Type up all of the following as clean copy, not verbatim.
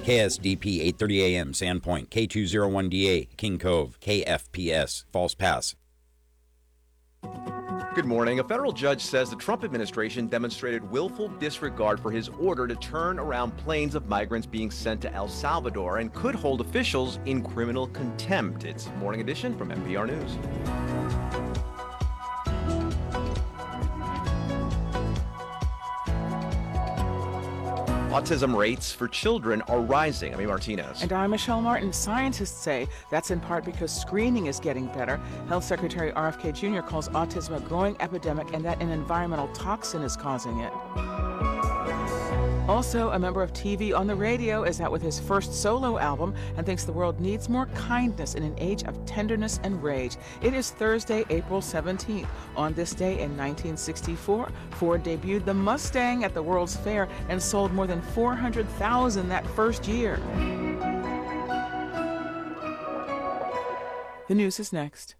KSDP 8:30 a.m. Sandpoint, K201DA, King Cove, KFPS, False Pass. Good morning. A federal judge says the Trump administration demonstrated willful disregard for his order to turn around planes of migrants being sent to El Salvador and could hold officials in criminal contempt. It's Morning Edition from NPR News. Autism rates for children are rising. Amy Martinez. And I'm Michelle Martin. Scientists say that's in part because screening is getting better. Health Secretary RFK Jr. calls autism a growing epidemic and that an environmental toxin is causing it. Also, a member of TV on the Radio is out with his first solo album and thinks the world needs more kindness in an age of tenderness and rage. It is Thursday, April 17th. On this day in 1964, Ford debuted the Mustang at the World's Fair and sold more than 400,000 that first year. The news is next.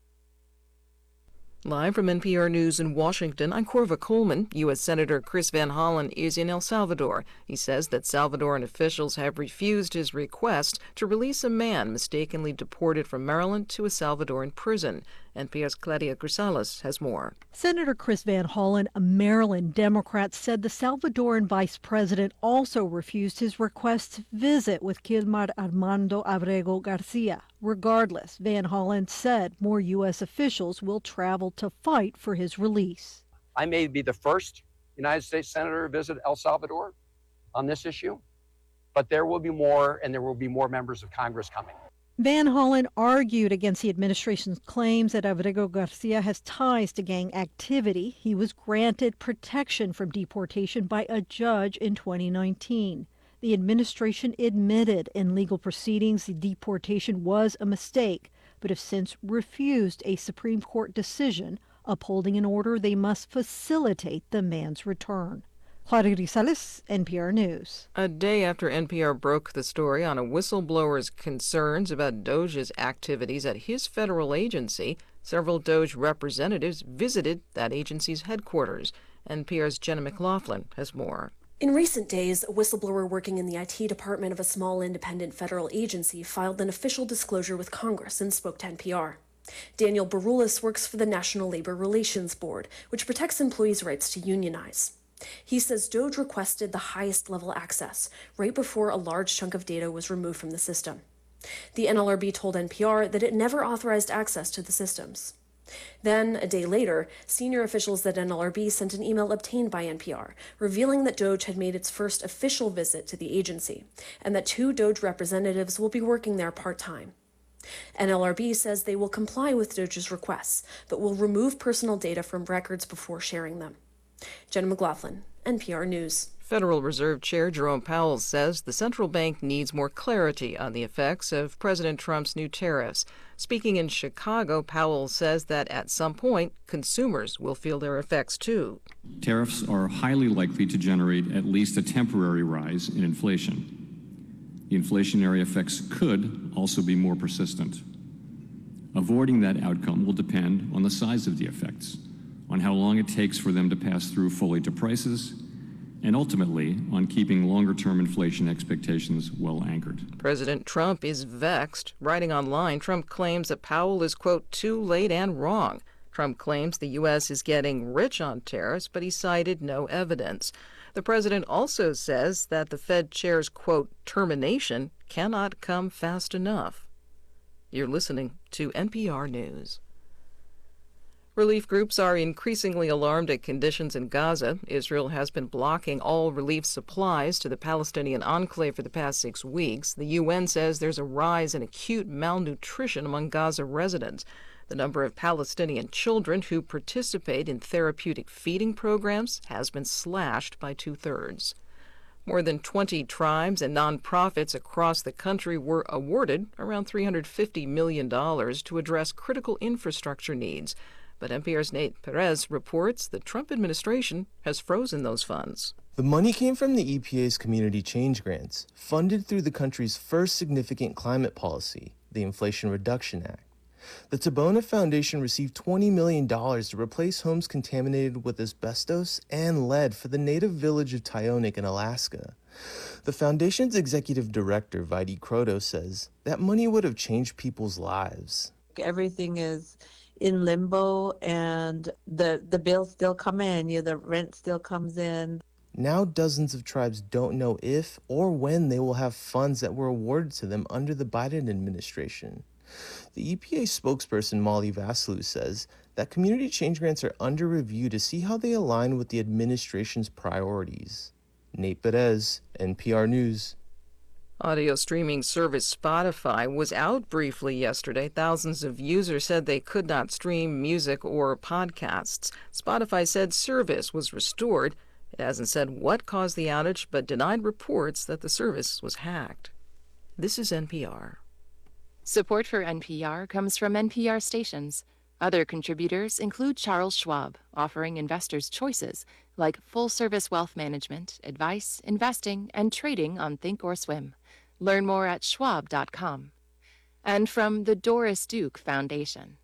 Live from NPR News in Washington, I'm Corva Coleman. U.S. Senator Chris Van Hollen is in El Salvador. He says that Salvadoran officials have refused his request to release a man mistakenly deported from Maryland to a Salvadoran prison. NPR's Claudia Grisales has more. Senator Chris Van Hollen, a Maryland Democrat, said the Salvadoran vice president also refused his request to visit with Gilmar Armando Abrego Garcia. Regardless, Van Hollen said more U.S. officials will travel to fight for his release. I may be the first United States senator to visit El Salvador on this issue, but there will be more, and there will be more members of Congress coming. Van Hollen argued against the administration's claims that Abrego Garcia has ties to gang activity. He was granted protection from deportation by a judge in 2019. The administration admitted in legal proceedings the deportation was a mistake, but have since refused a Supreme Court decision upholding an order they must facilitate the man's return. Claudia Grisales, NPR News. A day after NPR broke the story on a whistleblower's concerns about DOJ's activities at his federal agency, several DOJ representatives visited that agency's headquarters. NPR's Jenna McLaughlin has more. In recent days, a whistleblower working in the IT department of a small independent federal agency filed an official disclosure with Congress and spoke to NPR. Daniel Baroulis works for the National Labor Relations Board, which protects employees' rights to unionize. He says DOJ requested the highest level access right before a large chunk of data was removed from the system. The NLRB told NPR that it never authorized access to the systems. Then, a day later, senior officials at NLRB sent an email obtained by NPR, revealing that DOJ had made its first official visit to the agency, and that 2 DOJ representatives will be working there part-time. NLRB says they will comply with DOJ's requests, but will remove personal data from records before sharing them. Jenna McLaughlin, NPR News. Federal Reserve Chair Jerome Powell says the central bank needs more clarity on the effects of President Trump's new tariffs. Speaking in Chicago, Powell says that at some point, consumers will feel their effects too. Tariffs are highly likely to generate at least a temporary rise in inflation. The inflationary effects could also be more persistent. Avoiding that outcome will depend on the size of the effects, on how long it takes for them to pass through fully to prices, and ultimately on keeping longer-term inflation expectations well anchored. President Trump is vexed. Writing online, Trump claims that Powell is, quote, too late and wrong. Trump claims the U.S. is getting rich on tariffs, but he cited no evidence. The president also says that the Fed chair's, quote, termination cannot come fast enough. You're listening to NPR News. Relief groups are increasingly alarmed at conditions in Gaza. Israel has been blocking all relief supplies to the Palestinian enclave for the past 6 weeks. The UN says there's a rise in acute malnutrition among Gaza residents. The number of Palestinian children who participate in therapeutic feeding programs has been slashed by 2/3. More than 20 tribes and nonprofits across the country were awarded around $350 million to address critical infrastructure needs. But NPR's Nate Perez reports the Trump administration has frozen those funds. The money came from the EPA's Community Change Grants, funded through the country's first significant climate policy, the Inflation Reduction Act. The Tabona Foundation received $20 million to replace homes contaminated with asbestos and lead for the native village of Tyonek in Alaska. The foundation's executive director, Vaidi Kroto, says that money would have changed people's lives. Everything is in limbo, and the bills still come in, the rent still comes in. Now dozens of tribes don't know if or when they will have funds that were awarded to them under the Biden administration. The EPA spokesperson Molly Vassalou says that community change grants are under review to see how they align with the administration's priorities. Nate Perez, NPR News. Audio streaming service Spotify was out briefly yesterday. Thousands of users said they could not stream music or podcasts. Spotify said service was restored. It hasn't said what caused the outage, but denied reports that the service was hacked. This is NPR. Support for NPR comes from NPR stations. Other contributors include Charles Schwab, offering investors choices like full-service wealth management, advice, investing, and trading on Thinkorswim. Learn more at schwab.com. And from the Doris Duke Foundation.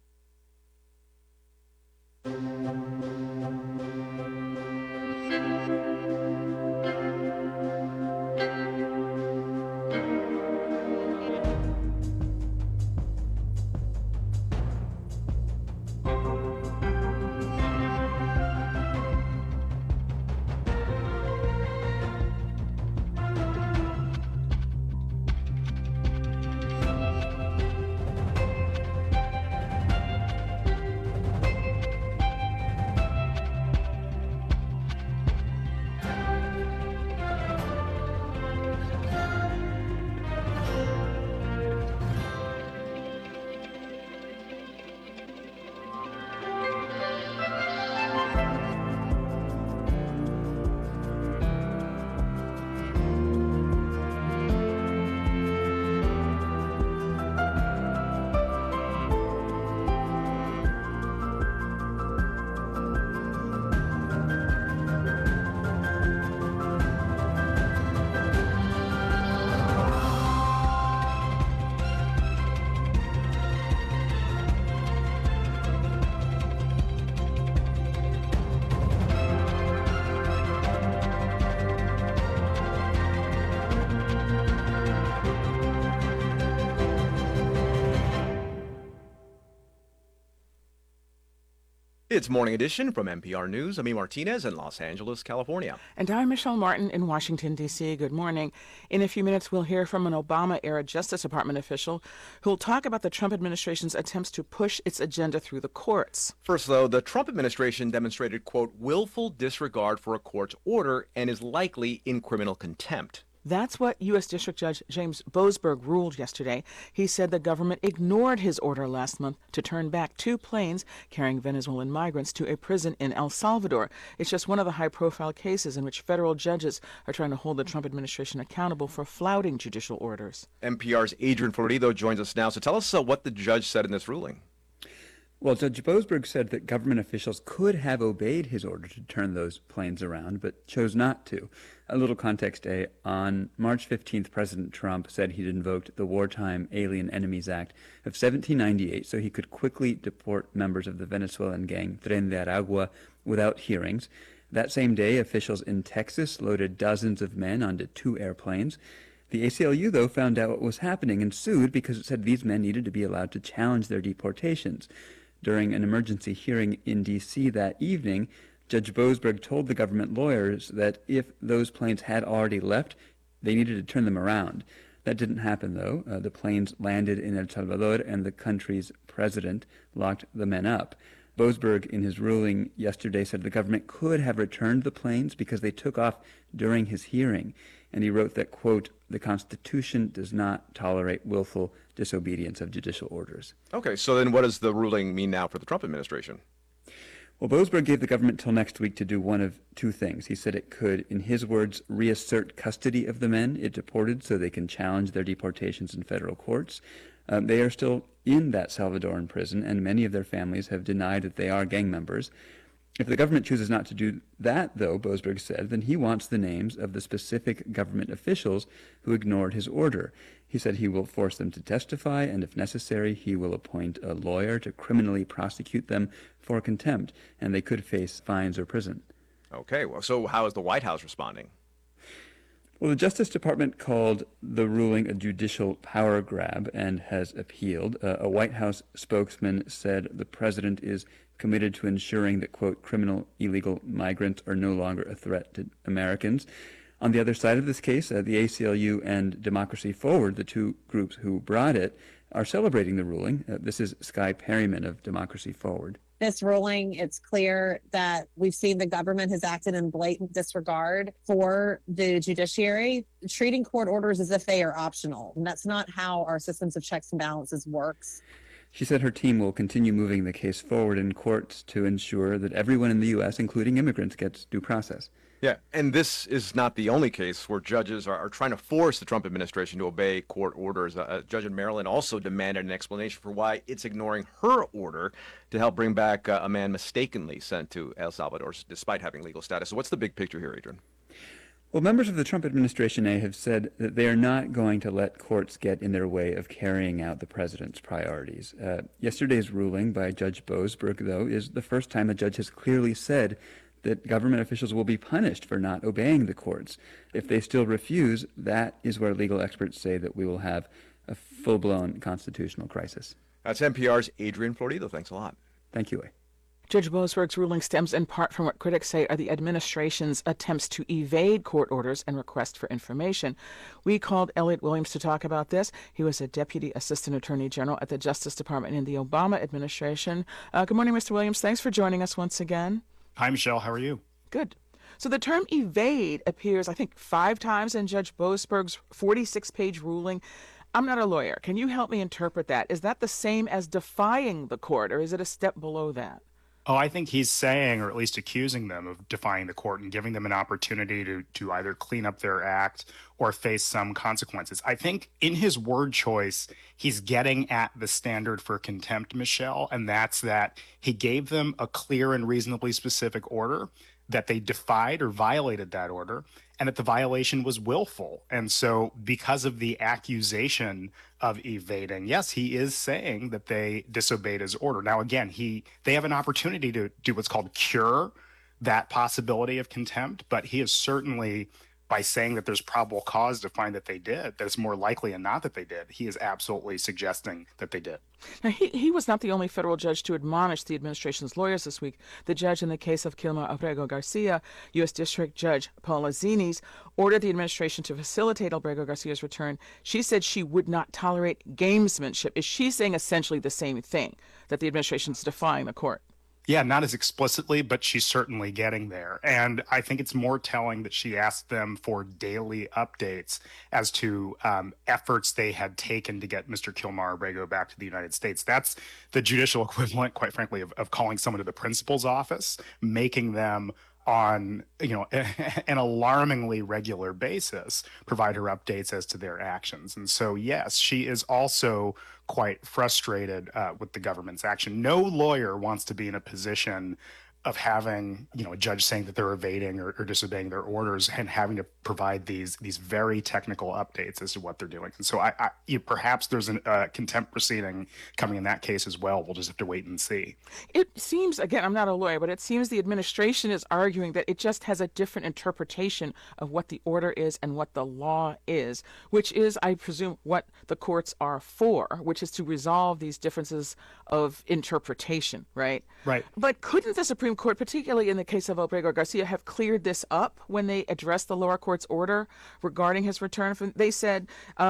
It's Morning Edition from NPR News. I'm E. Martinez in Los Angeles, California. And I'm Michelle Martin in Washington, D.C. Good morning. In a few minutes, we'll hear from an Obama-era Justice Department official who'll talk about the Trump administration's attempts to push its agenda through the courts. First, though, the Trump administration demonstrated, quote, willful disregard for a court's order and is likely in criminal contempt. That's what U.S. District Judge James Boasberg ruled yesterday. He said the government ignored his order last month to turn back 2 planes carrying Venezuelan migrants to a prison in El Salvador. It's just one of the high-profile cases in which federal judges are trying to hold the Trump administration accountable for flouting judicial orders. NPR's Adrian Florido joins us now. So tell us what the judge said in this ruling. Well, Judge Boasberg said that government officials could have obeyed his order to turn those planes around, but chose not to. A little context, on March 15th, President Trump said he'd invoked the Wartime Alien Enemies Act of 1798 so he could quickly deport members of the Venezuelan gang Tren de Aragua without hearings. That same day, officials in Texas loaded dozens of men onto 2 airplanes. The ACLU, though, found out what was happening and sued because it said these men needed to be allowed to challenge their deportations. During an emergency hearing in D.C. that evening, Judge Boasberg told the government lawyers that if those planes had already left, they needed to turn them around. That didn't happen, though. The planes landed in El Salvador, and the country's president locked the men up. Boasberg, in his ruling yesterday, said the government could have returned the planes because they took off during his hearing. And he wrote that, quote, the Constitution does not tolerate willful disobedience of judicial orders. Okay, so then what does the ruling mean now for the Trump administration? Well, Boasberg gave the government till next week to do one of 2 things. He said it could, in his words, reassert custody of the men it deported so they can challenge their deportations in federal courts. They are still in that Salvadoran prison, and many of their families have denied that they are gang members. If the government chooses not to do that, though, Boasberg said, then he wants the names of the specific government officials who ignored his order. He said he will force them to testify, and if necessary, he will appoint a lawyer to criminally prosecute them for contempt, and they could face fines or prison. Okay, well, so how is the White House responding? Well, the Justice Department called the ruling a judicial power grab and has appealed. A White House spokesman said the president is committed to ensuring that, quote, criminal illegal migrants are no longer a threat to Americans. On the other side of this case, the ACLU and Democracy Forward, the two groups who brought it, are celebrating the ruling. This is Skye Perryman of Democracy Forward. This ruling, it's clear that we've seen the government has acted in blatant disregard for the judiciary, treating court orders as if they are optional. And that's not how our systems of checks and balances works. She said her team will continue moving the case forward in courts to ensure that everyone in the U.S., including immigrants, gets due process. Yeah, and this is not the only case where judges are trying to force the Trump administration to obey court orders. A judge in Maryland also demanded an explanation for why it's ignoring her order to help bring back a man mistakenly sent to El Salvador despite having legal status. So what's the big picture here, Adrian? Well, members of the Trump administration have said that they are not going to let courts get in their way of carrying out the president's priorities. Yesterday's ruling by Judge Boasberg, though, is the first time a judge has clearly said that government officials will be punished for not obeying the courts. If they still refuse, that is where legal experts say that we will have a full-blown constitutional crisis. That's NPR's Adrian Florido. Thanks a lot. Thank you. Judge Boasberg's ruling stems in part from what critics say are the administration's attempts to evade court orders and requests for information. We called Elliot Williams to talk about this. He was a Deputy Assistant Attorney General at the Justice Department in the Obama administration. Good morning, Mr. Williams. Thanks for joining us once again. Hi, Michelle. How are you? Good. So the term evade appears, I think, 5 times in Judge Boasberg's 46-page ruling. I'm not a lawyer. Can you help me interpret that? Is that the same as defying the court, or is it a step below that? Oh, I think he's saying, or at least accusing them of defying the court and giving them an opportunity to either clean up their act or face some consequences. I think in his word choice, he's getting at the standard for contempt, Michelle, and that's that he gave them a clear and reasonably specific order, that they defied or violated that order, and that the violation was willful. And so because of the accusation of evading, yes, he is saying that they disobeyed his order. Now, again, they have an opportunity to do what's called cure that possibility of contempt, but he is certainly, by saying that there's probable cause to find that they did, that it's more likely than not that they did, he is absolutely suggesting that they did. Now, he was not the only federal judge to admonish the administration's lawyers this week. The judge in the case of Kilmer Abrego Garcia, U.S. District Judge Paula Zines, ordered the administration to facilitate Abrego Garcia's return. She said she would not tolerate gamesmanship. Is she saying essentially the same thing, that the administration's defying the court? Yeah, not as explicitly, but she's certainly getting there. And I think it's more telling that she asked them for daily updates as to efforts they had taken to get Mr. Kilmer Abrego back to the United States. That's the judicial equivalent, quite frankly, of calling someone to the principal's office, making them on an alarmingly regular basis provide her updates as to their actions. And so, yes, she is also quite frustrated with the government's action. No lawyer wants to be in a position of having, a judge saying that they're evading or disobeying their orders and having to provide these very technical updates as to what they're doing. And so perhaps there's a contempt proceeding coming in that case as well. We'll just have to wait and see. It seems, again, I'm not a lawyer, but it seems the administration is arguing that it just has a different interpretation of what the order is and what the law is, which is, I presume, what the courts are for, which is to resolve these differences of interpretation, right? Right. But couldn't the Supreme Court, particularly in the case of Abrego Garcia, have cleared this up when they addressed the lower court's order regarding his return? They said,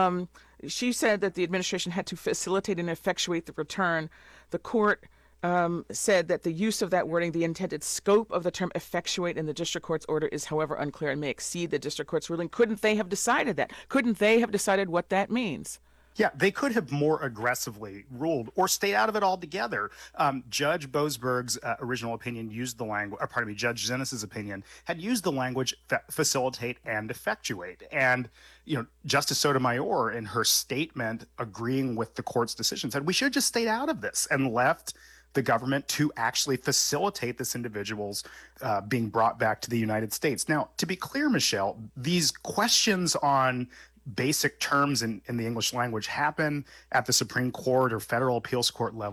she said that the administration had to facilitate and effectuate the return. The court said that the use of that wording, the intended scope of the term effectuate in the district court's order is, however, unclear and may exceed the district court's ruling. Couldn't they have decided that? Couldn't they have decided what that means? Yeah, they could have more aggressively ruled or stayed out of it altogether. Judge Boasberg's original opinion used the language, Judge Zinnes's opinion had used the language facilitate and effectuate. And, Justice Sotomayor, in her statement agreeing with the court's decision, said we should have just stayed out of this and left the government to actually facilitate this individual's being brought back to the United States. Now, to be clear, Michelle, these questions on basic terms in the English language happen at the Supreme Court or federal appeals court level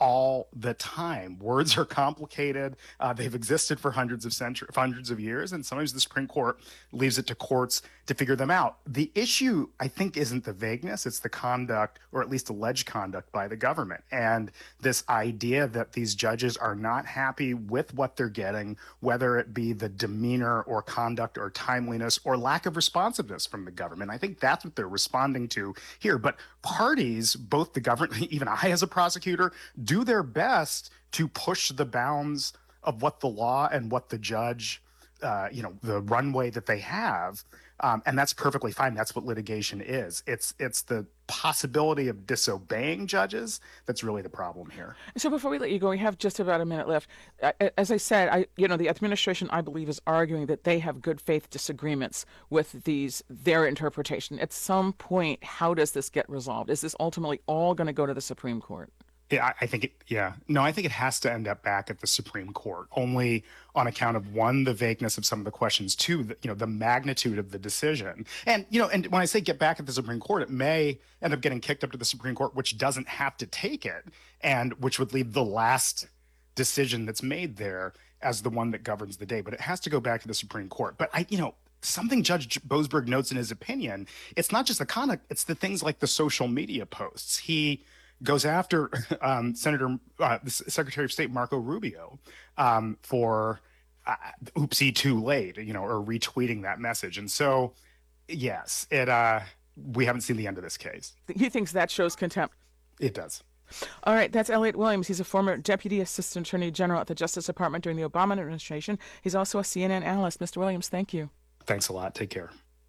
all the time. Words are complicated. They've existed for hundreds of years, and sometimes the Supreme Court leaves it to courts to figure them out. The issue, I think, isn't the vagueness, it's the conduct, or at least alleged conduct, by the government. And this idea that these judges are not happy with what they're getting, whether it be the demeanor or conduct or timeliness or lack of responsiveness from the government. I think that's what they're responding to here. But parties, both the government, even I as a prosecutor, do their best to push the bounds of what the law and what the judge, the runway that they have. And that's perfectly fine. That's what litigation is. It's the possibility of disobeying judges that's really the problem here. So before we let you go, we have just about a minute left. As I said, the administration, I believe, is arguing that they have good faith disagreements with their interpretation. At some point, how does this get resolved? Is this ultimately all going to go to the Supreme Court? Yeah, I think it has to end up back at the Supreme Court, only on account of, one, the vagueness of some of the questions, two, the magnitude of the decision. And, and when I say get back at the Supreme Court, it may end up getting kicked up to the Supreme Court, which doesn't have to take it, and which would leave the last decision that's made there as the one that governs the day. But it has to go back to the Supreme Court. But something Judge Boasberg notes in his opinion, it's not just the conduct, it's the things like the social media posts. He goes after the Secretary of State Marco Rubio for oopsie too late, or retweeting that message. And so, yes, we haven't seen the end of this case. He thinks that shows contempt. It does. All right, that's Elliot Williams. He's a former Deputy Assistant Attorney General at the Justice Department during the Obama administration. He's also a CNN analyst. Mr. Williams, thank you. Thanks a lot. Take care.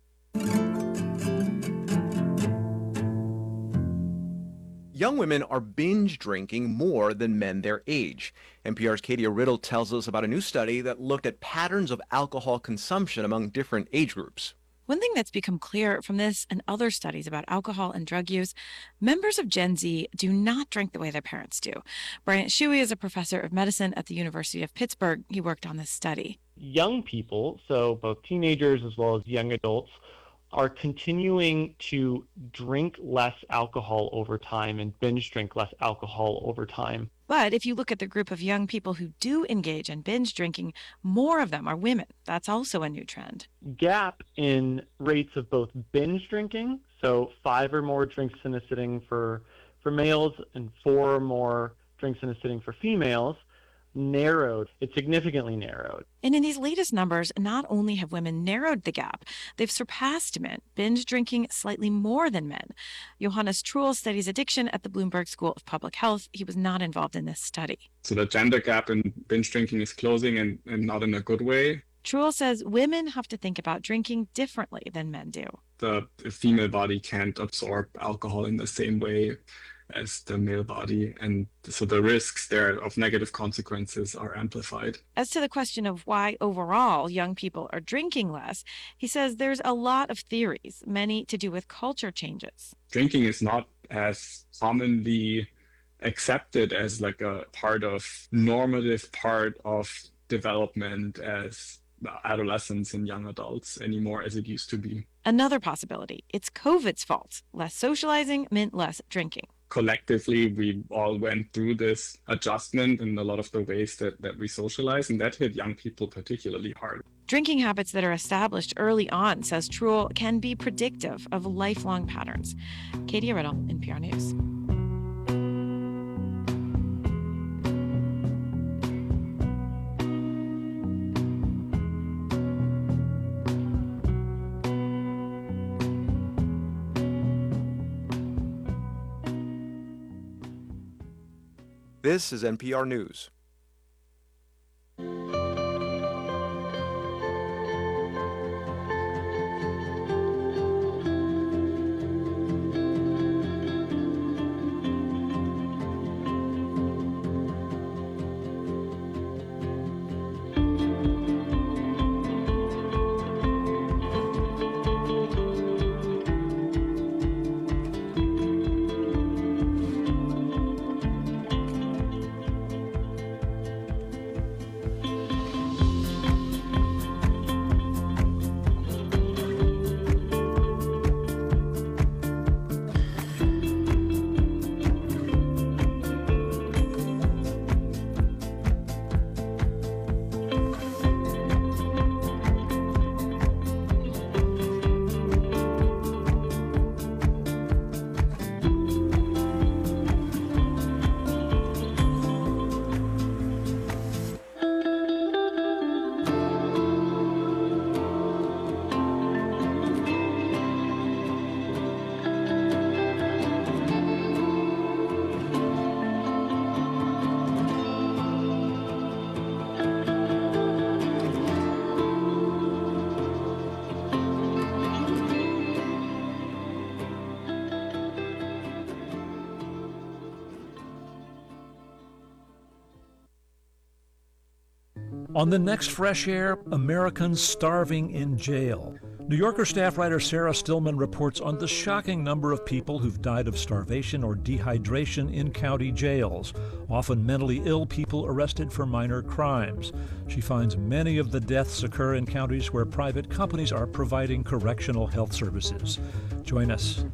Young women are binge drinking more than men their age. NPR's Katia Riddle tells us about a new study that looked at patterns of alcohol consumption among different age groups. One thing that's become clear from this and other studies about alcohol and drug use, members of Gen Z do not drink the way their parents do. Bryant Shuey is a professor of medicine at the University of Pittsburgh. He worked on this study. Young people, so both teenagers as well as young adults, are continuing to drink less alcohol over time and binge drink less alcohol over time. But if you look at the group of young people who do engage in binge drinking, more of them are women. That's also a new trend. Gap in rates of both binge drinking, so 5 or more drinks in a sitting for males and 4 or more drinks in a sitting for females, narrowed. It significantly narrowed. And in these latest numbers, not only have women narrowed the gap, they've surpassed men, binge drinking slightly more than men. Johannes Truhl studies addiction at the Bloomberg School of Public Health. He was not involved in this study. So the gender gap in binge drinking is closing and not in a good way. Truhl says women have to think about drinking differently than men do. The female body can't absorb alcohol in the same way as the male body, and so the risks there of negative consequences are amplified. As to the question of why overall young people are drinking less, he says there's a lot of theories, many to do with culture changes. Drinking is not as commonly accepted as like a normative part of development as adolescents and young adults anymore as it used to be. Another possibility, it's COVID's fault. Less socializing meant less drinking. Collectively, we all went through this adjustment in a lot of the ways that we socialize, and that hit young people particularly hard. Drinking habits that are established early on, says Truhl, can be predictive of lifelong patterns. Katia Riddle, NPR News. This is NPR News. On the next Fresh Air, Americans starving in jail. New Yorker staff writer Sarah Stillman reports on the shocking number of people who've died of starvation or dehydration in county jails, often mentally ill people arrested for minor crimes. She finds many of the deaths occur in counties where private companies are providing correctional health services. Join us.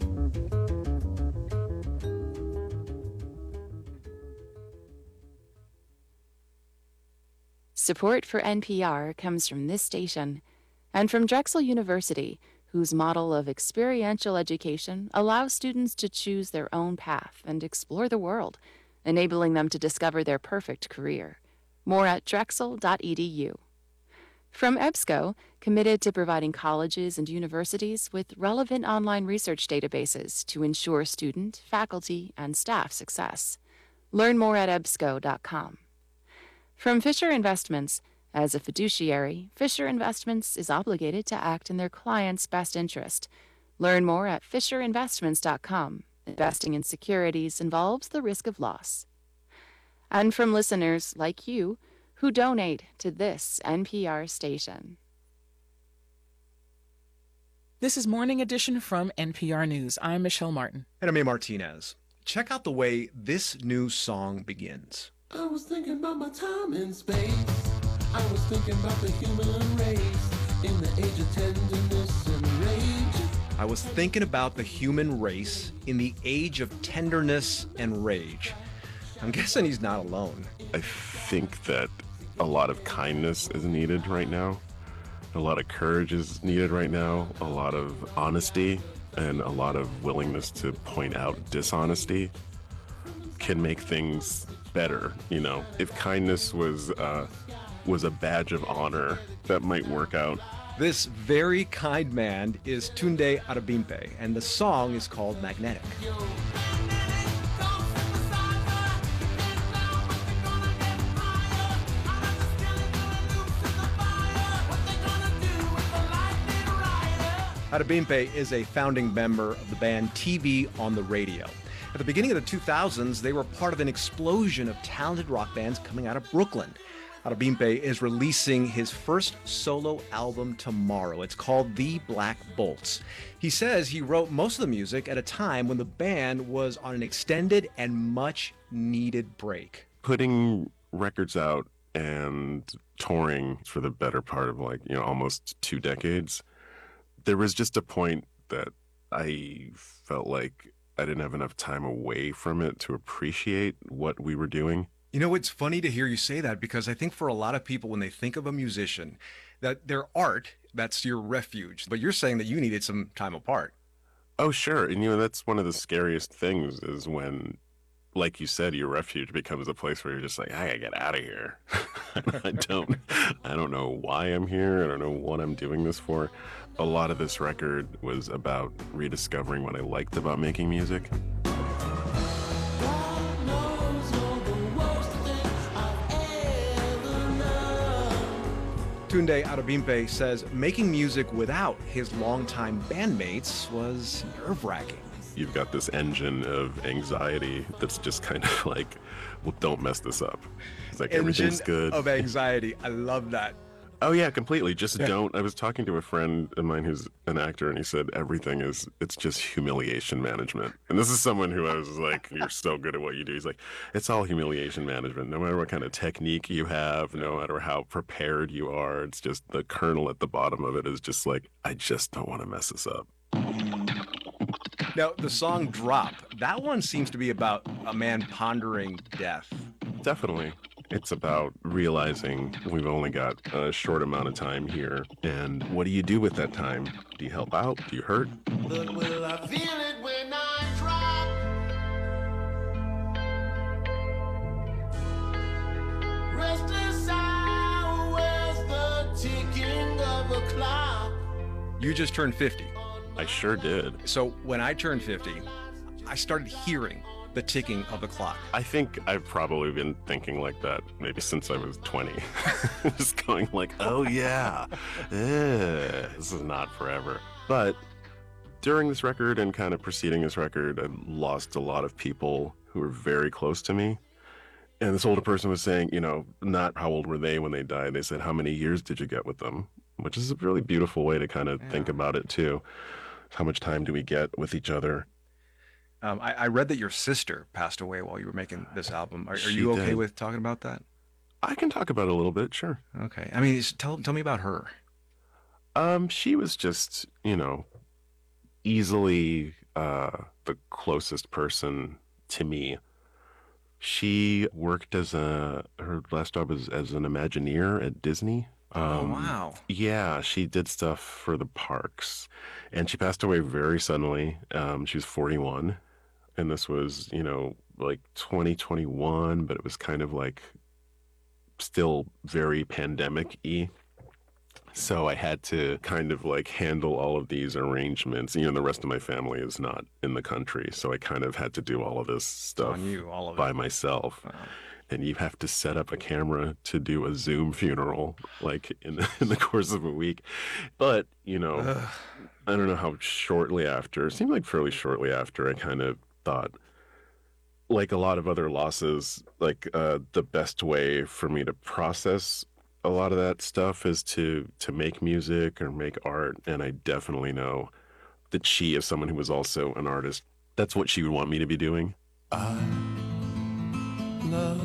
Support for NPR comes from this station and from Drexel University, whose model of experiential education allows students to choose their own path and explore the world, enabling them to discover their perfect career. More at drexel.edu. From EBSCO, committed to providing colleges and universities with relevant online research databases to ensure student, faculty, and staff success. Learn more at ebsco.com. From Fisher Investments, as a fiduciary, Fisher Investments is obligated to act in their client's best interest. Learn more at fisherinvestments.com. Investing in securities involves the risk of loss. And from listeners like you who donate to this NPR station. This is Morning Edition from NPR News. I'm Michelle Martin. And I'm A. Martinez. Check out the way this new song begins. I was thinking about my time in space. I was thinking about the human race in the age of tenderness and rage. I was thinking about the human race in the age of tenderness and rage. I'm guessing he's not alone. I think that a lot of kindness is needed right now. A lot of courage is needed right now. A lot of honesty and a lot of willingness to point out dishonesty can make things better. You know, if kindness was a badge of honor, that might work out. This very kind man is Tunde Adebimpe, and the song is called Magnetic. Adebimpe is a founding member of the band TV on the Radio. At the beginning of the 2000s, they were part of an explosion of talented rock bands coming out of Brooklyn. Adebimpe is releasing his first solo album tomorrow. It's called The Black Bolts. He says he wrote most of the music at a time when the band was on an extended and much-needed break. Putting records out and touring for the better part of almost 2 decades, there was just a point that I felt like I didn't have enough time away from it to appreciate what we were doing. You know, it's funny to hear you say that, because I think for a lot of people, when they think of a musician, that their art, that's your refuge. But you're saying that you needed some time apart. Oh, sure. And, that's one of the scariest things is when, like you said, your refuge becomes a place where you're just like, I gotta get out of here. I don't know why I'm here. I don't know what I'm doing this for. A lot of this record was about rediscovering what I liked about making music. Tunde Adebimpe says making music without his longtime bandmates was nerve-wracking. You've got this engine of anxiety that's just kind of like, well, don't mess this up. It's like everything's good. Of anxiety. I love that. Oh, yeah, completely. Just don't. I was talking to a friend of mine who's an actor, and he said it's just humiliation management. And this is someone who I was like, you're so good at what you do. He's like, it's all humiliation management. No matter what kind of technique you have, no matter how prepared you are, it's just the kernel at the bottom of it is just like, I just don't want to mess this up. Now, the song Drop, that one seems to be about a man pondering death. Definitely. It's about realizing we've only got a short amount of time here, and what do you do with that time? Do you help out? Do you hurt? But will I feel it when I drop? Restless hours, the ticking of a clock. You just turned 50. I sure did. So when I turned 50, I started hearing the ticking of the clock. I think I've probably been thinking like that maybe since I was 20. Just going like, oh yeah, this is not forever. But during this record and kind of preceding this record, I lost a lot of people who were very close to me. And this older person was saying, you know, not how old were they when they died. They said, how many years did you get with them? Which is a really beautiful way to kind of think about it, too. How much time do we get with each other? I read that your sister passed away while you were making this album. Are She you okay did. with talking about that? I can talk about it a little bit, sure. Okay. I mean, tell me about her. She was just, you know, easily the closest person to me. She worked her last job was as an Imagineer at Disney. Wow. Yeah, she did stuff for the parks. And she passed away very suddenly. She was 41. And this was, you know, like 2021, but it was kind of like still very pandemic-y. So I had to kind of like handle all of these arrangements. You know, the rest of my family is not in the country. So I kind of had to do all of this stuff On you, all of by it. myself. And you have to set up a camera to do a Zoom funeral, like in the course of a week. But, you know, I don't know how shortly after, it seemed like fairly shortly after, I kind of thought, like a lot of other losses, like the best way for me to process a lot of that stuff is to make music or make art. And I definitely know that she, as someone who was also an artist, that's what she would want me to be doing. Love.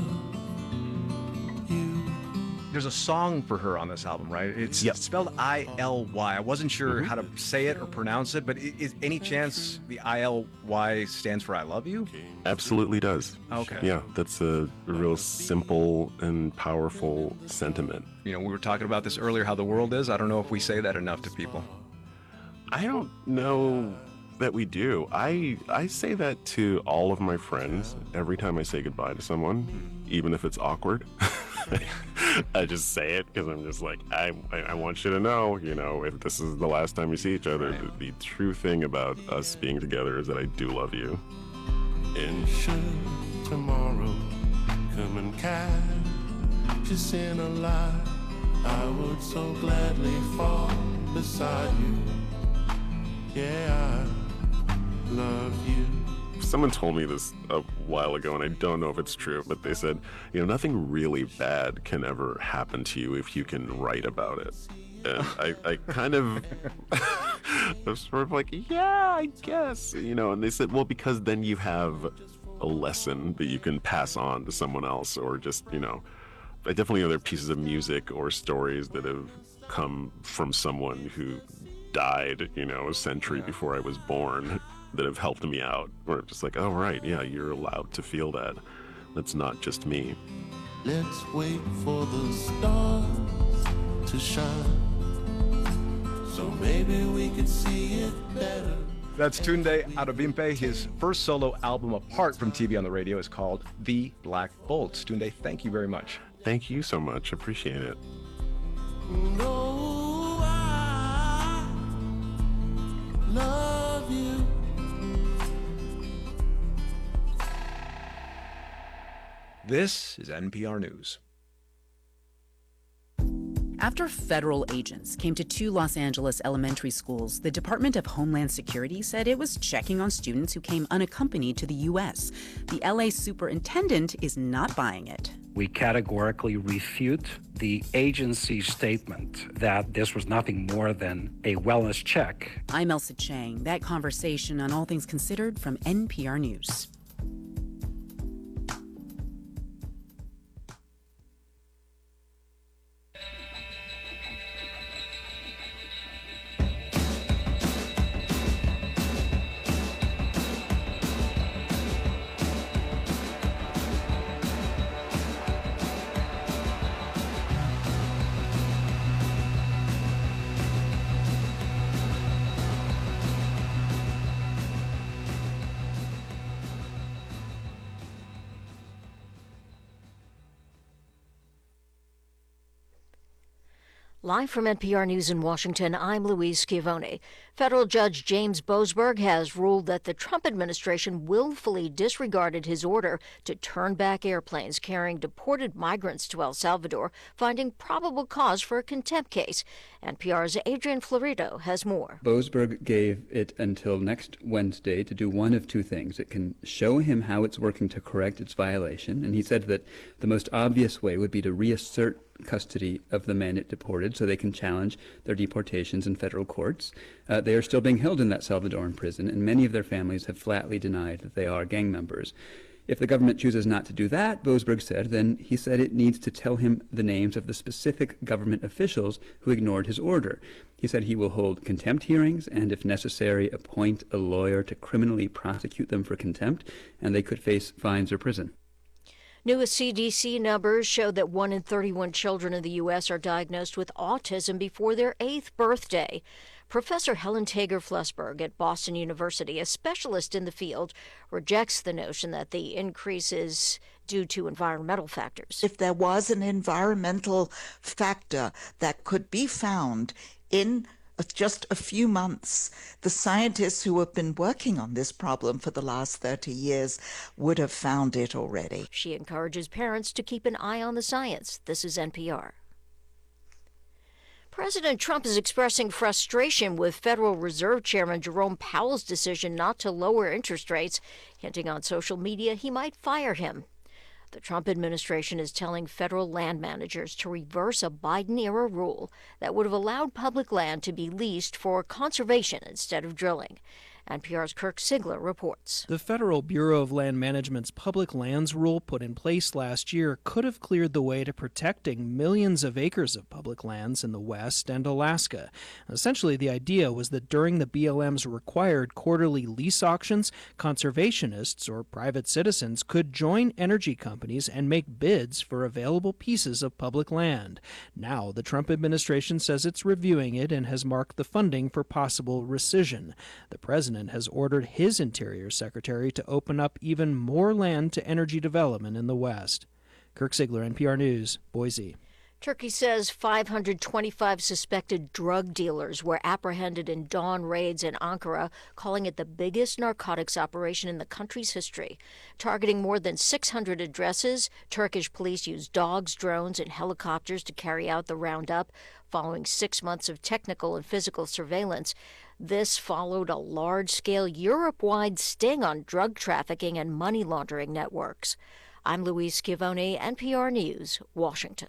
There's a song for her on this album, right? It's spelled I-L-Y. I wasn't sure how to say it or pronounce it, but is any chance the I-L-Y stands for I love you? Absolutely does. Okay. Yeah, that's a real simple and powerful sentiment. You know, we were talking about this earlier, how the world is. I don't know if we say that enough to people. I don't know that we do. I say that to all of my friends every time I say goodbye to someone, even if it's awkward. I just say it because I'm just like, I want you to know, you know, if this is the last time we see each other, the true thing about us being together is that I do love you. And should tomorrow come and catch us in a lie, I would so gladly fall beside you. Yeah, I love you. Someone told me this a while ago, and I don't know if it's true, but they said, you know, nothing really bad can ever happen to you if you can write about it. And I kind of I was sort of like, yeah, I guess, you know, and they said, well, because then you have a lesson that you can pass on to someone else, or just, you know, I definitely know there are pieces of music or stories that have come from someone who died, you know, a century before I was born, that have helped me out. Where I'm just like, oh, right, yeah, you're allowed to feel that. That's not just me. Let's wait for the stars to shine, so maybe we can see it better. That's Tunde Adebimpe. His first solo album apart from TV on the radio is called The Black Bolts. Tunde, thank you very much. Thank you so much. Appreciate it. No, I love you. This is NPR News. After federal agents came to 2 Los Angeles elementary schools, the Department of Homeland Security said it was checking on students who came unaccompanied to the U.S. The LA superintendent is not buying it. We categorically refute the agency's statement that this was nothing more than a wellness check. I'm Elsa Chang. That conversation on All Things Considered from NPR News. Live from NPR News in Washington, I'm Louise Schiavone. Federal Judge James Boasberg has ruled that the Trump administration willfully disregarded his order to turn back airplanes carrying deported migrants to El Salvador, finding probable cause for a contempt case. NPR's Adrian Florido has more. Boasberg gave it until next Wednesday to do one of two things. It can show him how it's working to correct its violation, and he said that the most obvious way would be to reassert custody of the men it deported so they can challenge their deportations in federal courts. They are still being held in that Salvadoran prison, and many of their families have flatly denied that they are gang members. If the government chooses not to do that, Boasberg said, then he said it needs to tell him the names of the specific government officials who ignored his order. He said he will hold contempt hearings and, if necessary, appoint a lawyer to criminally prosecute them for contempt, and they could face fines or prison. Newest CDC numbers show that 1 in 31 children in the U.S. are diagnosed with autism before their 8th birthday. Professor Helen Tager-Flesberg at Boston University, a specialist in the field, rejects the notion that the increase is due to environmental factors. If there was an environmental factor that could be found in just a few months, the scientists who have been working on this problem for the last 30 years would have found it already. She encourages parents to keep an eye on the science. This is NPR. President Trump is expressing frustration with Federal Reserve Chairman Jerome Powell's decision not to lower interest rates, hinting on social media he might fire him. The Trump administration is telling federal land managers to reverse a Biden-era rule that would have allowed public land to be leased for conservation instead of drilling. NPR's Kirk Sigler reports. The Federal Bureau of Land Management's public lands rule put in place last year could have cleared the way to protecting millions of acres of public lands in the West and Alaska. Essentially, the idea was that during the BLM's required quarterly lease auctions, conservationists or private citizens could join energy companies and make bids for available pieces of public land. Now, the Trump administration says it's reviewing it and has marked the funding for possible rescission. The president has ordered his Interior Secretary to open up even more land to energy development in the West. Kirk Sigler, NPR News, Boise. Turkey says 525 suspected drug dealers were apprehended in dawn raids in Ankara, calling it the biggest narcotics operation in the country's history. Targeting more than 600 addresses, Turkish police used dogs, drones, and helicopters to carry out the roundup, following 6 months of technical and physical surveillance. This followed a large-scale Europe-wide sting on drug trafficking and money laundering networks. I'm Louise Schiavone, NPR News, Washington.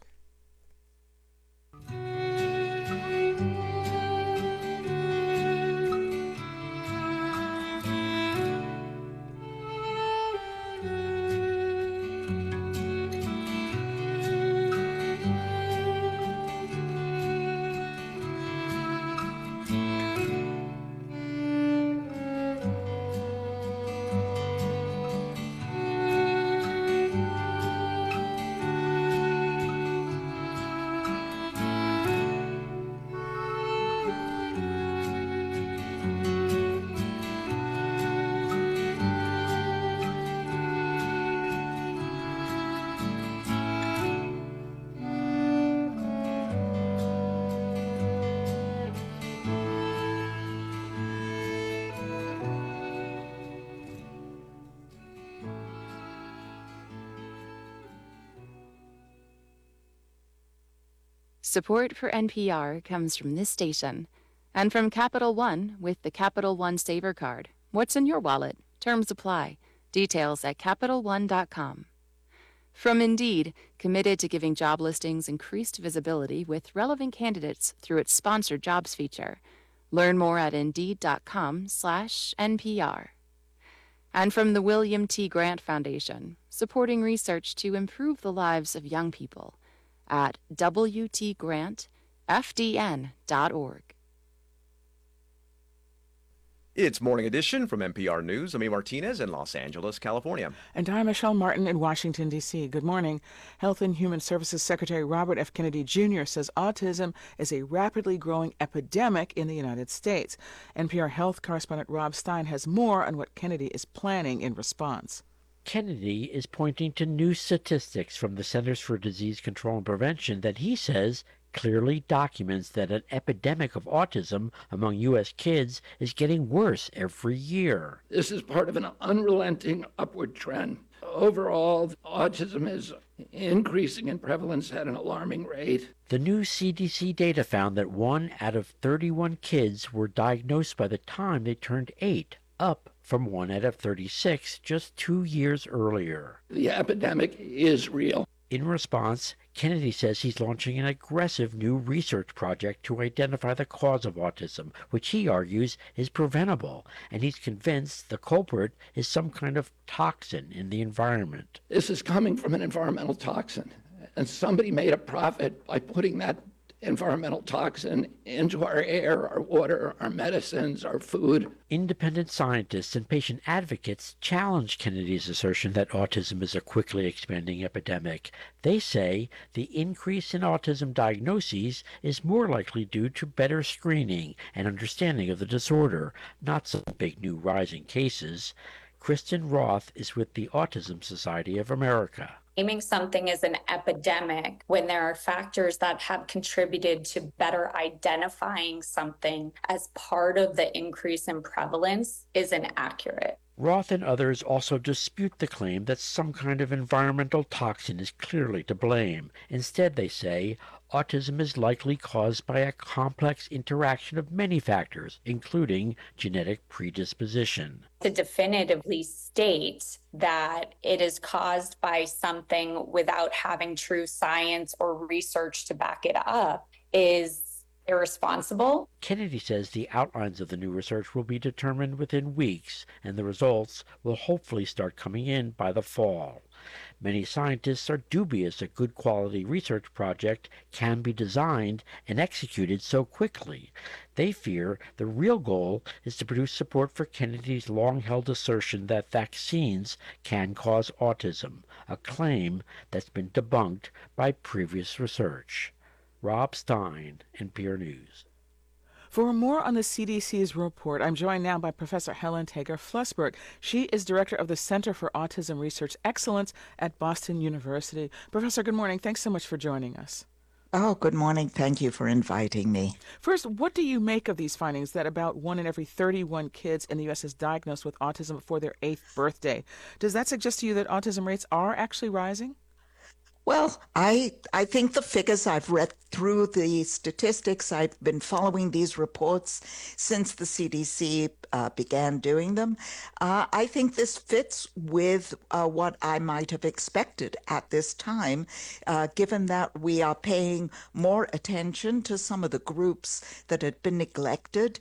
Support for NPR comes from this station and from Capital One with the Capital One Saver Card. What's in your wallet? Terms apply. Details at CapitalOne.com. From Indeed, committed to giving job listings increased visibility with relevant candidates through its sponsored jobs feature. Learn more at Indeed.com/NPR. And from the William T. Grant Foundation, supporting research to improve the lives of young people at WTGrantFDN.org. It's Morning Edition from NPR News. I'm E. Martinez in Los Angeles, California. And I'm Michelle Martin in Washington, D.C. Good morning. Health and Human Services Secretary Robert F. Kennedy Jr. says autism is a rapidly growing epidemic in the United States. NPR Health correspondent Rob Stein has more on what Kennedy is planning in response. Kennedy is pointing to new statistics from the Centers for Disease Control and Prevention that he says clearly documents that an epidemic of autism among U.S. kids is getting worse every year. This is part of an unrelenting upward trend. Overall, autism is increasing in prevalence at an alarming rate. The new CDC data found that 1 out of 31 kids were diagnosed by the time they turned 8, up from 1 out of 36 just 2 years earlier. The epidemic is real. In response, Kennedy says he's launching an aggressive new research project to identify the cause of autism, which he argues is preventable, and he's convinced the culprit is some kind of toxin in the environment. This is coming from an environmental toxin, and somebody made a profit by putting that environmental toxin into our air, our water, our medicines, our food. Independent scientists and patient advocates challenge Kennedy's assertion that autism is a quickly expanding epidemic. They say the increase in autism diagnoses is more likely due to better screening and understanding of the disorder, not some big new rise in cases. Kristen Roth is with the Autism Society of America. Naming something as an epidemic when there are factors that have contributed to better identifying something as part of the increase in prevalence is inaccurate. Roth and others also dispute the claim that some kind of environmental toxin is clearly to blame. Instead, they say, autism is likely caused by a complex interaction of many factors, including genetic predisposition. To definitively state that it is caused by something without having true science or research to back it up is irresponsible. Kennedy says the outlines of the new research will be determined within weeks, and the results will hopefully start coming in by the fall. Many scientists are dubious a good quality research project can be designed and executed so quickly. They fear the real goal is to produce support for Kennedy's long-held assertion that vaccines can cause autism, a claim that's been debunked by previous research. Rob Stein, NPR News. For more on the CDC's report, I'm joined now by Professor Helen Tager-Flussberg. She is director of the Center for Autism Research Excellence at Boston University. Professor, good morning. Thanks so much for joining us. Oh, good morning. Thank you for inviting me. First, what do you make of these findings that about 1 in every 31 kids in the U.S. is diagnosed with autism before their 8th birthday? Does that suggest to you that autism rates are actually rising? Well, I think the figures, I've read through the statistics, I've been following these reports since the CDC began doing them. I think this fits with what I might have expected at this time, given that we are paying more attention to some of the groups that had been neglected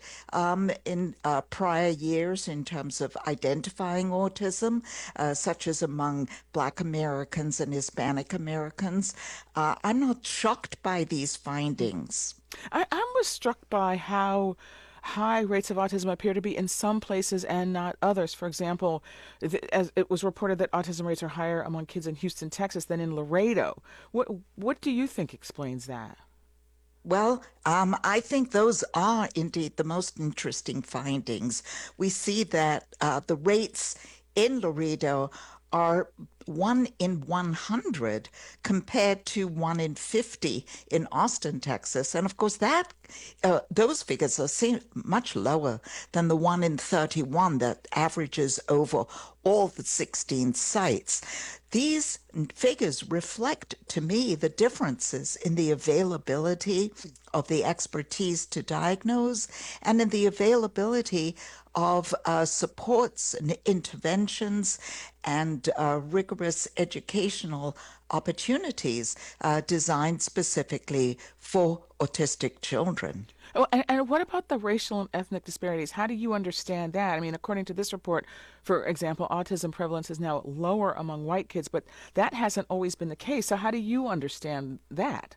in prior years in terms of identifying autism, such as among Black Americans and Hispanic Americans. I'm not shocked by these findings. I was struck by how high rates of autism appear to be in some places and not others. For example, as it was reported that autism rates are higher among kids in Houston, Texas than in Laredo. What do you think explains that? Well, I think those are indeed the most interesting findings. We see that the rates in Laredo are 1 in 100 compared to 1 in 50 in Austin, Texas. And of course, those figures are much lower than the 1 in 31 that averages over all the 16 sites. These figures reflect to me the differences in the availability of the expertise to diagnose and in the availability of supports and interventions and rigorous educational opportunities designed specifically for autistic children. Oh, and what about the racial and ethnic disparities? How do you understand that? I mean, according to this report, for example, autism prevalence is now lower among white kids, but that hasn't always been the case. So how do you understand that?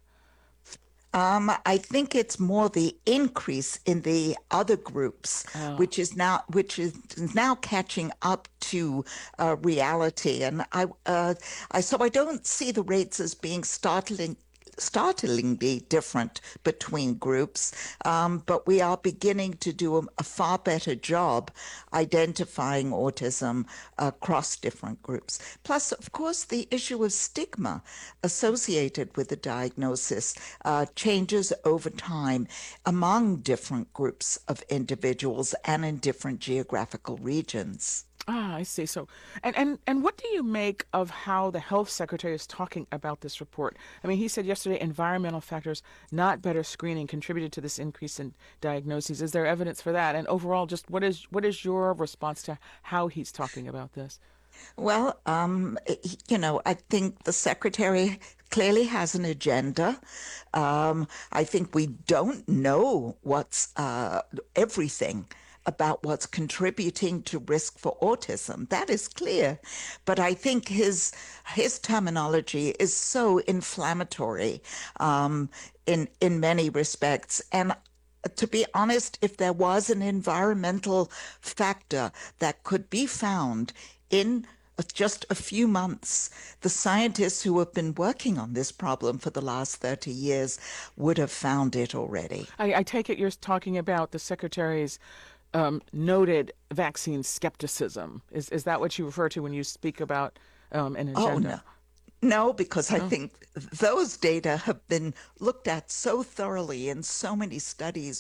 I think it's more the increase in the other groups, which is now catching up to reality, and so I don't see the rates as being startlingly startlingly different between groups, but we are beginning to do a far better job identifying autism across different groups. Plus, of course, the issue of stigma associated with the diagnosis changes over time among different groups of individuals and in different geographical regions. Ah, I see. So, and what do you make of how the health secretary is talking about this report? I mean, he said yesterday environmental factors, not better screening, contributed to this increase in diagnoses. Is there evidence for that? And overall, just what is your response to how he's talking about this? Well, I think the secretary clearly has an agenda. I think we don't know what's everything about what's contributing to risk for autism. That is clear. But I think his terminology is so inflammatory in many respects. And to be honest, if there was an environmental factor that could be found in just a few months, the scientists who have been working on this problem for the last 30 years would have found it already. I take it you're talking about the secretary's noted vaccine skepticism. Is that what you refer to when you speak about an agenda? Oh, no. No, because I think those data have been looked at so thoroughly in so many studies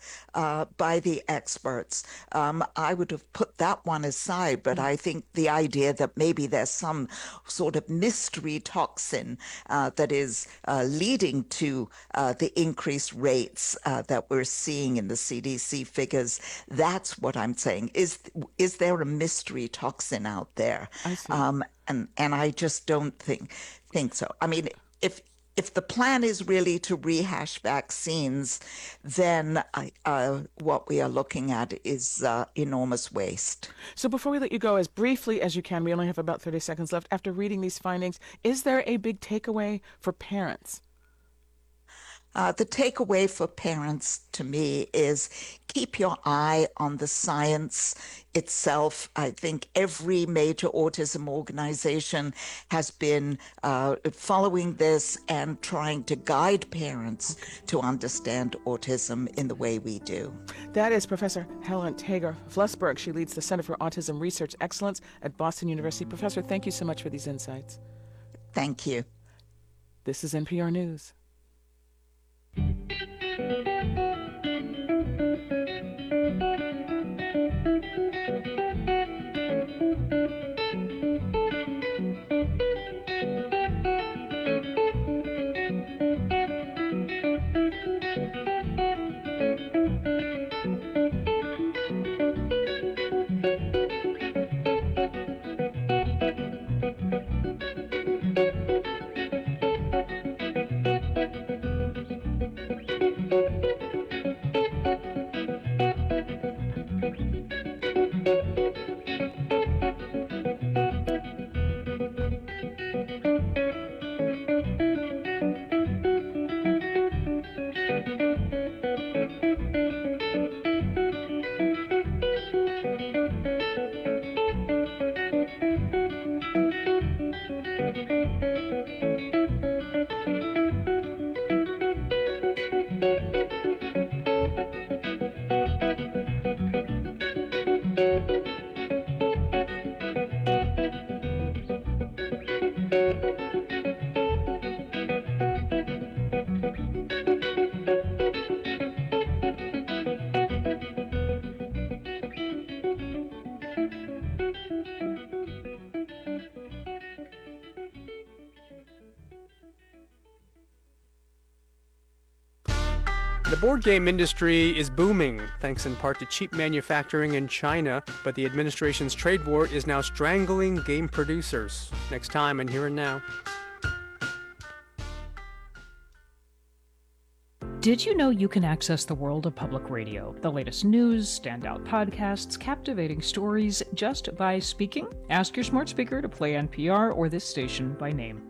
by the experts. I would have put that one aside, but I think the idea that maybe there's some sort of mystery toxin that is leading to the increased rates that we're seeing in the CDC figures, that's what I'm saying. Is there a mystery toxin out there? I see. And I just don't think so. I mean, if the plan is really to rehash vaccines, then what we are looking at is enormous waste. So before we let you go, as briefly as you can, we only have about 30 seconds left. After reading these findings, is there a big takeaway for parents? The takeaway for parents to me is keep your eye on the science itself. I think every major autism organization has been following this and trying to guide parents to understand autism in the way we do. That is Professor Helen Tager-Flusberg. She leads the Center for Autism Research Excellence at Boston University. Professor, thank you so much for these insights. Thank you. This is NPR News. The board game industry is booming, thanks in part to cheap manufacturing in China, but the administration's trade war is now strangling game producers. Next time on Here and Now. Did you know you can access the world of public radio, the latest news, standout podcasts, captivating stories, just by speaking? Ask your smart speaker to play NPR or this station by name.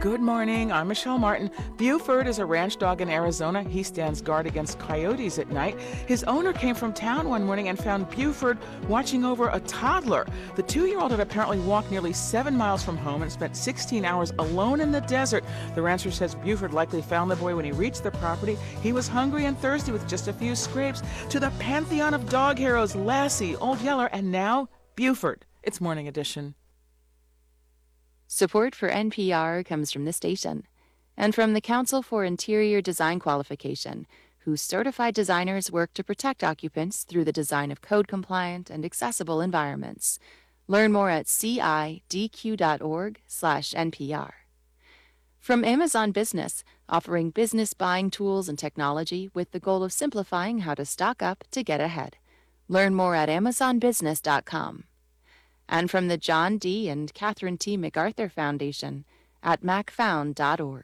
Good morning. I'm Michelle Martin. Buford is a ranch dog in Arizona. He stands guard against coyotes at night. His owner came from town one morning and found Buford watching over a toddler. The 2-year-old had apparently walked nearly 7 miles from home and spent 16 hours alone in the desert. The rancher says Buford likely found the boy when he reached the property. He was hungry and thirsty with just a few scrapes. To the pantheon of dog heroes, Lassie, Old Yeller, and now Buford. It's Morning Edition. Support for NPR comes from the station and from the Council for Interior Design Qualification, whose certified designers work to protect occupants through the design of code-compliant and accessible environments. Learn more at cidq.org/NPR. From Amazon Business, offering business buying tools and technology with the goal of simplifying how to stock up to get ahead. Learn more at amazonbusiness.com. And from the John D. and Catherine T. MacArthur Foundation at macfound.org.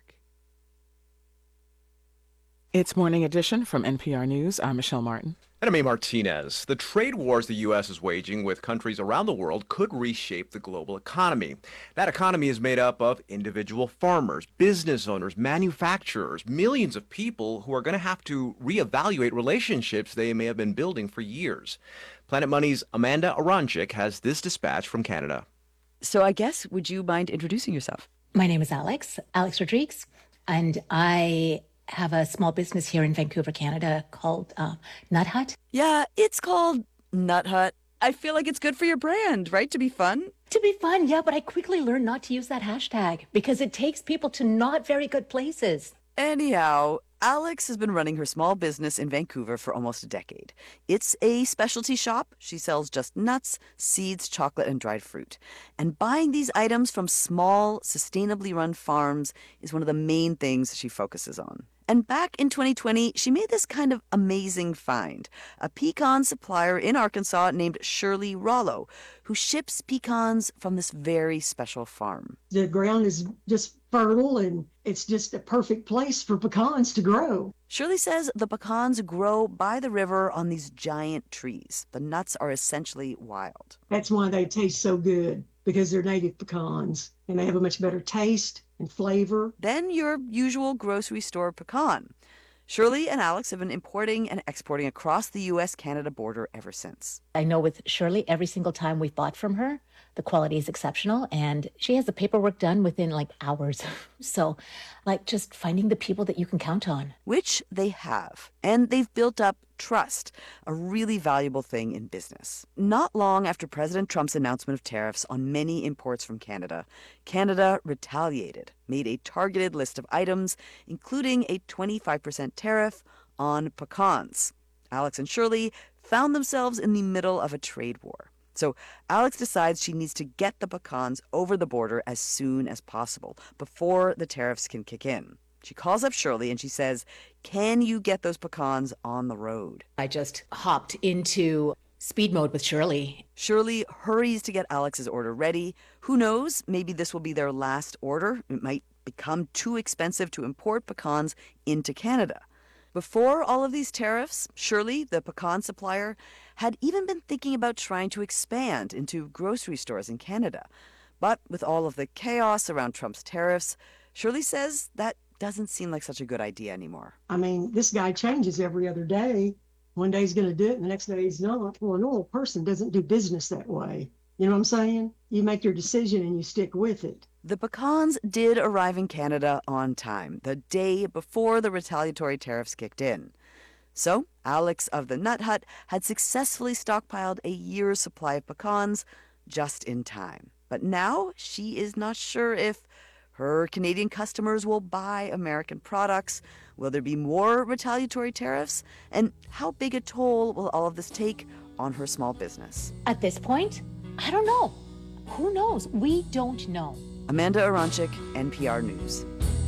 It's Morning Edition from NPR News. I'm Michelle Martin. And I'm A. Martinez. The trade wars the U.S. is waging with countries around the world could reshape the global economy. That economy is made up of individual farmers, business owners, manufacturers, millions of people who are going to have to reevaluate relationships they may have been building for years. Planet Money's Amanda Aronczyk has this dispatch from Canada. So I guess, would you mind introducing yourself? My name is Alex Rodriguez, and I have a small business here in Vancouver, Canada called Nut Hut. Yeah, it's called Nut Hut. I feel like it's good for your brand, right? To be fun? To be fun, yeah, but I quickly learned not to use that hashtag because it takes people to not very good places. Anyhow, Alex has been running her small business in Vancouver for almost a decade. It's a specialty shop. She sells just nuts, seeds, chocolate, and dried fruit. And buying these items from small, sustainably run farms is one of the main things she focuses on. And back in 2020, she made this kind of amazing find. A pecan supplier in Arkansas named Shirley Rollo, who ships pecans from this very special farm. The ground is just fertile and it's just a perfect place for pecans to grow. Shirley says the pecans grow by the river on these giant trees. The nuts are essentially wild. That's why they taste so good, because they're native pecans and they have a much better taste and flavor than your usual grocery store pecan. Shirley and Alex have been importing and exporting across the U.S.-Canada border ever since. I know with Shirley, every single time we've bought from her, the quality is exceptional, and she has the paperwork done within hours. So, just finding the people that you can count on. Which they have. And they've built up trust, a really valuable thing in business. Not long after President Trump's announcement of tariffs on many imports from Canada, Canada retaliated, made a targeted list of items, including a 25% tariff on pecans. Alex and Shirley found themselves in the middle of a trade war. So Alex decides she needs to get the pecans over the border as soon as possible, before the tariffs can kick in. She calls up Shirley and she says, "Can you get those pecans on the road?" I just hopped into speed mode with Shirley. Shirley hurries to get Alex's order ready. Who knows? Maybe this will be their last order. It might become too expensive to import pecans into Canada. Before all of these tariffs, Shirley, the pecan supplier, had even been thinking about trying to expand into grocery stores in Canada. But with all of the chaos around Trump's tariffs, Shirley says that doesn't seem like such a good idea anymore. I mean, this guy changes every other day. One day he's going to do it, and the next day he's not. Well, a normal person doesn't do business that way. You know what I'm saying? You make your decision and you stick with it. The pecans did arrive in Canada on time, the day before the retaliatory tariffs kicked in. So Alex of the Nut Hut had successfully stockpiled a year's supply of pecans just in time. But now she is not sure if her Canadian customers will buy American products. Will there be more retaliatory tariffs? And how big a toll will all of this take on her small business? At this point, I don't know. Who knows? We don't know. Amanda Aronczyk, NPR News.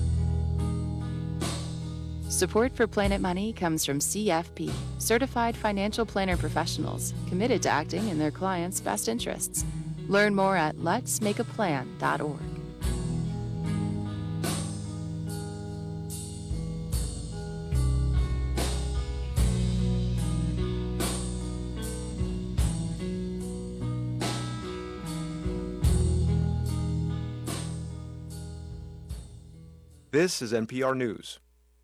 Support for Planet Money comes from CFP, Certified Financial Planner Professionals, committed to acting in their clients' best interests. Learn more at letsmakeaplan.org. This is NPR News.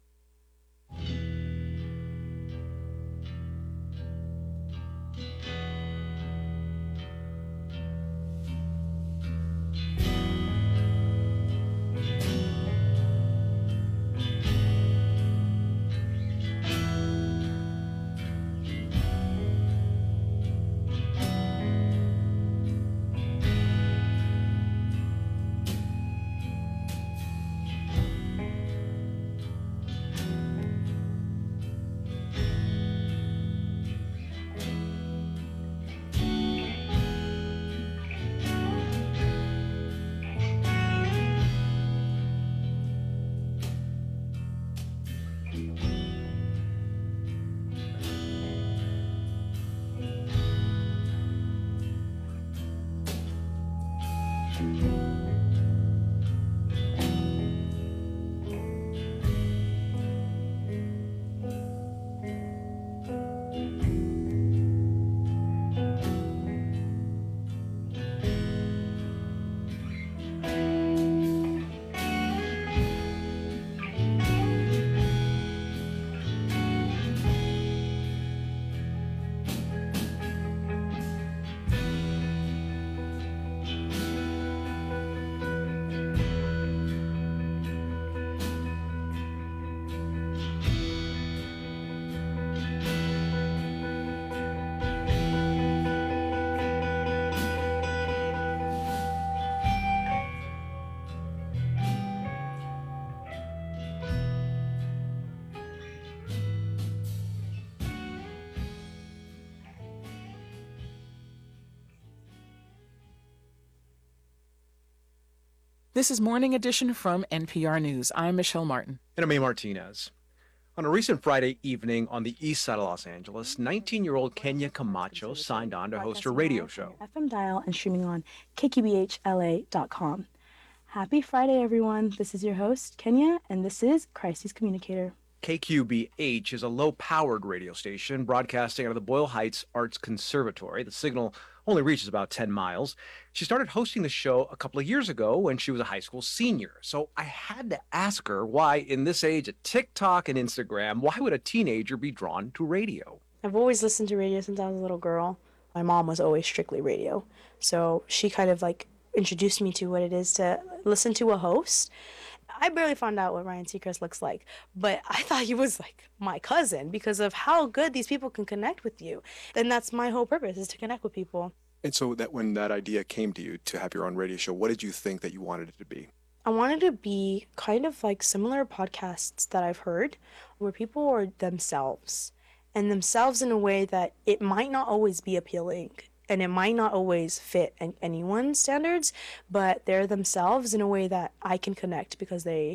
This is Morning Edition from NPR News. I'm Michelle Martin. And I'm A. Martinez. On a recent Friday evening on the east side of Los Angeles, 19-year-old Kenya Camacho signed on to host her radio show. FM dial and streaming on KQBHLA.com. Happy Friday, everyone. This is your host, Kenya, and this is Crisis Communicator. KQBH is a low-powered radio station broadcasting out of the Boyle Heights Arts Conservatory. The signal only reaches about 10 miles. She started hosting the show a couple of years ago when she was a high school senior. So I had to ask her why, in this age of TikTok and Instagram, why would a teenager be drawn to radio? I've always listened to radio since I was a little girl. My mom was always strictly radio. So she kind of like introduced me to what it is to listen to a host. I barely found out what Ryan Seacrest looks like, but I thought he was like my cousin because of how good these people can connect with you. And that's my whole purpose, is to connect with people. And so that when that idea came to you to have your own radio show, what did you think that you wanted it to be? I wanted to be kind of like similar podcasts that I've heard where people are themselves and themselves in a way that it might not always be appealing. And it might not always fit anyone's standards, but they're themselves in a way that I can connect because they're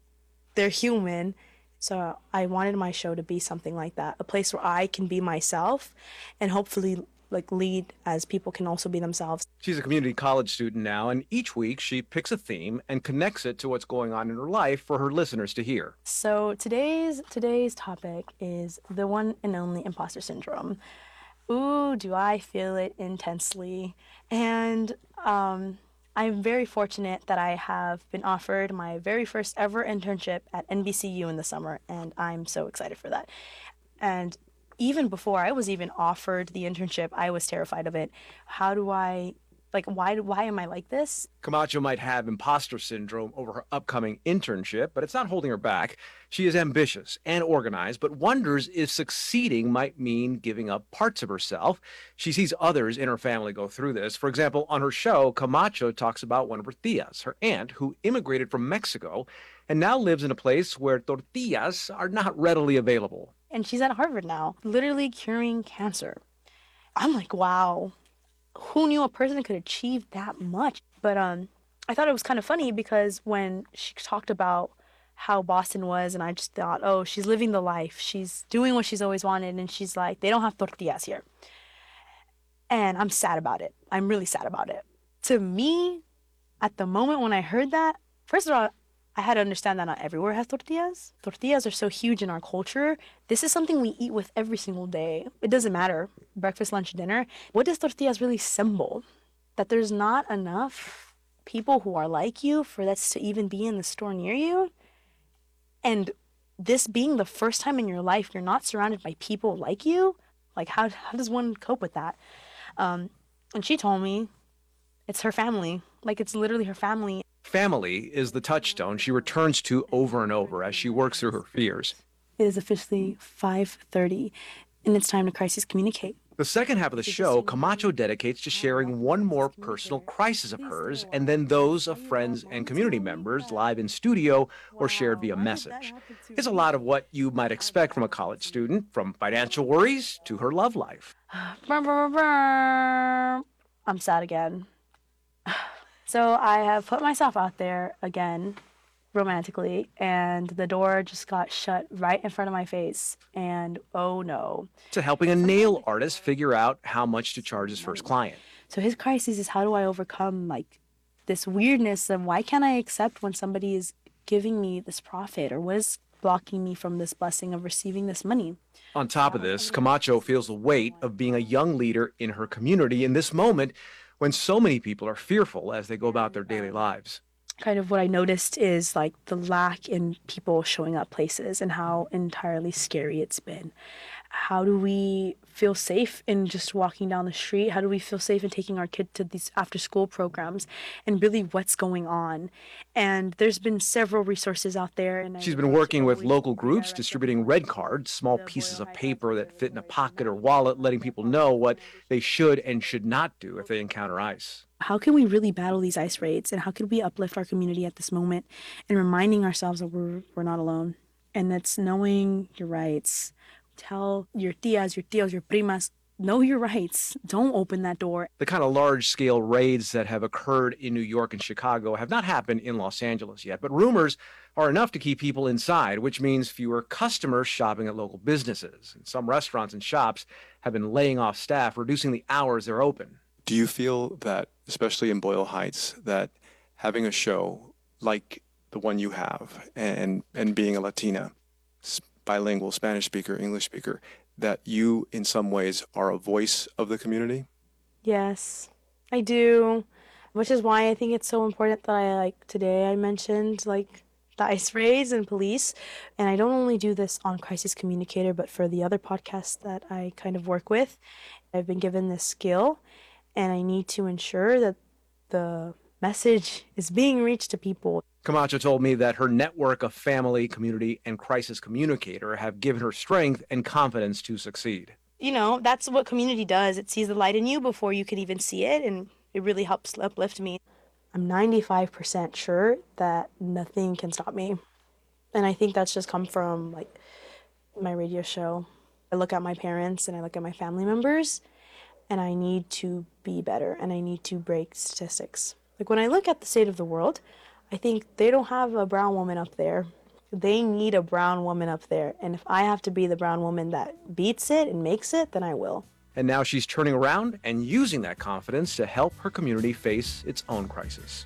human. So I wanted my show to be something like that, a place where I can be myself and hopefully like lead as people can also be themselves. She's a community college student now, and each week she picks a theme and connects it to what's going on in her life for her listeners to hear. So today's topic is the one and only imposter syndrome. Ooh, do I feel it intensely. And I'm very fortunate that I have been offered my very first ever internship at NBCU in the summer, and I'm so excited for that. And even before I was even offered the internship, I was terrified of it. How do I, like, why am I like this? Camacho might have imposter syndrome over her upcoming internship, but it's not holding her back. She is ambitious and organized, but wonders if succeeding might mean giving up parts of herself. She sees others in her family go through this. For example, on her show, Camacho talks about one of her tias, her aunt, who immigrated from Mexico and now lives in a place where tortillas are not readily available. And she's at Harvard now, literally curing cancer. I'm like, wow. Who knew a person could achieve that much? But I thought it was kind of funny because when she talked about how Boston was, and I just thought, oh, she's living the life. She's doing what she's always wanted, and she's like, they don't have tortillas here. And I'm sad about it. I'm really sad about it. To me, at the moment when I heard that, first of all, I had to understand that not everywhere has tortillas. Tortillas are so huge in our culture. This is something we eat with every single day. It doesn't matter, breakfast, lunch, dinner. What does tortillas really symbol? That there's not enough people who are like you for that to even be in the store near you? And this being the first time in your life you're not surrounded by people like you, like how does one cope with that? And she told me it's her family. Like, it's literally her family. Family is the touchstone she returns to over and over as she works through her fears. It is officially 5:30, and it's time to crisis communicate. The second half of the show, Camacho dedicates to sharing one more personal crisis of hers, and then those of friends and community members live in studio or shared via message. It's a lot of what you might expect from a college student, from financial worries to her love life. I'm sad again. So I have put myself out there again, romantically, and the door just got shut right in front of my face, and oh no. To helping a nail artist figure out how much to charge his first client. So his crisis is, how do I overcome like this weirdness of why can't I accept when somebody is giving me this profit, or what is blocking me from this blessing of receiving this money? On top of this, Camacho feels the weight of being a young leader in her community in this moment when so many people are fearful as they go about their daily lives. Kind of what I noticed is like the lack in people showing up places and how entirely scary it's been. How do we feel safe in just walking down the street? How do we feel safe in taking our kid to these after school programs, and really what's going on? And there's been several resources out there. And She's been working with local groups, distributing red cards, small pieces of paper that fit in a pocket or wallet, letting people know what they should and should not do if they encounter ICE. How can we really battle these ICE raids, and how can we uplift our community at this moment, and reminding ourselves that we're not alone? And that's knowing your rights. Tell your tias, your tios, your primas, know your rights. Don't open that door. The kind of large-scale raids that have occurred in New York and Chicago have not happened in Los Angeles yet, but rumors are enough to keep people inside, which means fewer customers shopping at local businesses. And some restaurants and shops have been laying off staff, reducing the hours they're open. Do you feel that, especially in Boyle Heights, that having a show like the one you have and being a Latina, bilingual, Spanish speaker, English speaker, that you in some ways are a voice of the community? Yes, I do. Which is why I think it's so important that I mentioned the ICE raids and police. And I don't only do this on Crisis Communicator, but for the other podcasts that I kind of work with, I've been given this skill, and I need to ensure that the message is being reached to people. Camacho told me that her network of family, community, and crisis communicator have given her strength and confidence to succeed. You know, that's what community does. It sees the light in you before you can even see it, and it really helps uplift me. I'm 95% sure that nothing can stop me. And I think that's just come from my radio show. I look at my parents and I look at my family members, and I need to be better, and I need to break statistics. When I look at the state of the world, I think they don't have a brown woman up there. They need a brown woman up there. And if I have to be the brown woman that beats it and makes it, then I will. And now she's turning around and using that confidence to help her community face its own crisis.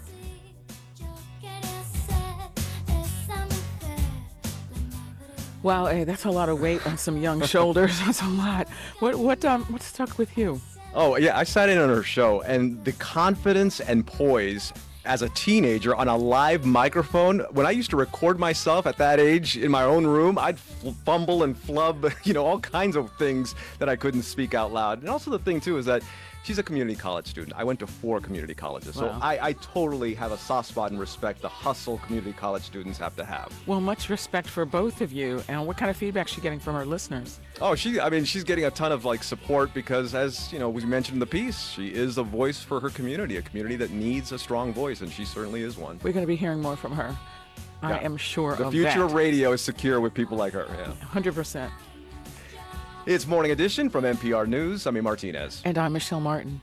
Wow, hey, that's a lot of weight on some young shoulders. That's a lot. What stuck with you? Oh, yeah, I sat in on her show, and the confidence and poise as a teenager on a live microphone. When I used to record myself at that age in my own room, I'd fumble and flub, all kinds of things that I couldn't speak out loud. And also the thing, too, is that she's a community college student. I went to 4 community colleges, so Wow. I totally have a soft spot and respect the hustle community college students have to have. Well, much respect for both of you. And what kind of feedback is she getting from her listeners? Oh, she's getting a ton of support because, as we mentioned in the piece, she is a voice for her community, a community that needs a strong voice, and she certainly is one. We're going to be hearing more from her. Yeah. I am sure The of future that. of radio is secure with people like her. Yeah. 100%. It's Morning Edition from NPR News. I'm Martinez. And I'm Michelle Martin.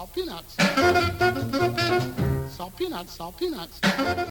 salt peanuts. Salt peanuts, salt peanuts.